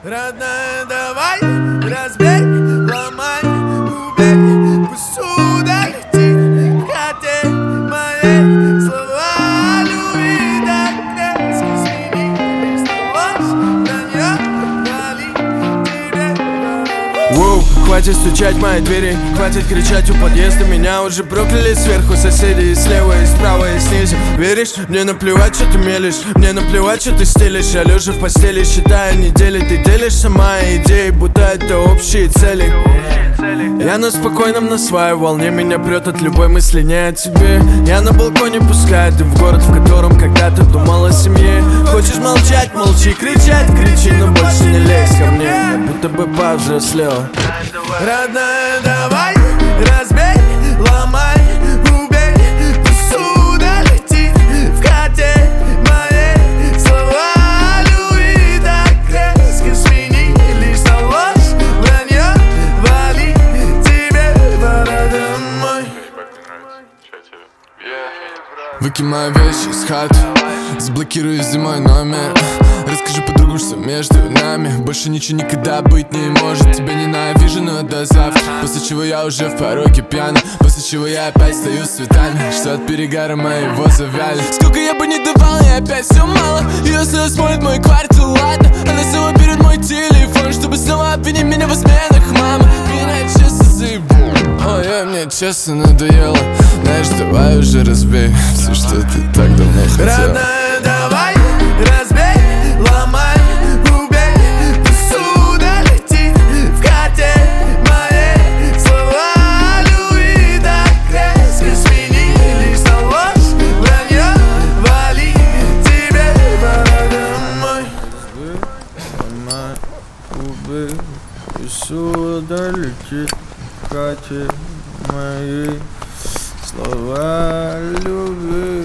Родная, давай, разбей, ломай, убей. Пусть удалетит в хате моей слова любви. Так резко сменились на ложь, вранье, вали тебе. Воу, хватит стучать в мои двери, хватит кричать у подъезда. Меня уже прокляли сверху соседи, и слева, и справа, и снизу. Веришь? Мне наплевать, что ты мелешь, мне наплевать, что ты стелишь. Я лежа в постели, считая недели. Ты делишься моей идеей, будто это общие цели. Я на спокойном, на своей волне. Меня прет от любой мысли, не о тебе. Я на балконе, пускай ты в город, в котором когда-то думал о семье. Хочешь молчать, молчи, кричать, кричи, но больше не лезь ко мне. Я будто бы повзрослел. Родная, давай, разбей, ломай, убей. Пусть удалетит в хате моей слова любви. Так резко сменились на ложь, вранье, вали тебе, пора домой. Выкинь мои вещи из хаты, заблокируй зимой номер. Расскажи подругу, что между нами больше ничего никогда быть не может. Тебя ненавижу, но до завтра. После чего я уже в пороге пьяный. После чего я опять стою с цветами, что от перегара моего завяли. Сколько я бы не давал, я опять все мало. Если смотрит мой квартал, ладно. Она снова берет мой телефон, чтобы снова обвинить меня в изменах. Мама, меня честно заебу. Ой, мне честно надоело. Знаешь, давай уже разбей все, что ты так давно хотел. Родная, давай, разбей, ломай, убей. Пусть удалетит в хате моей слова любви. Так резко сменились на ложь, вранье, вали тебе, пора домой. Ломай, убей. Пусть удалетит в хате моей слова любви.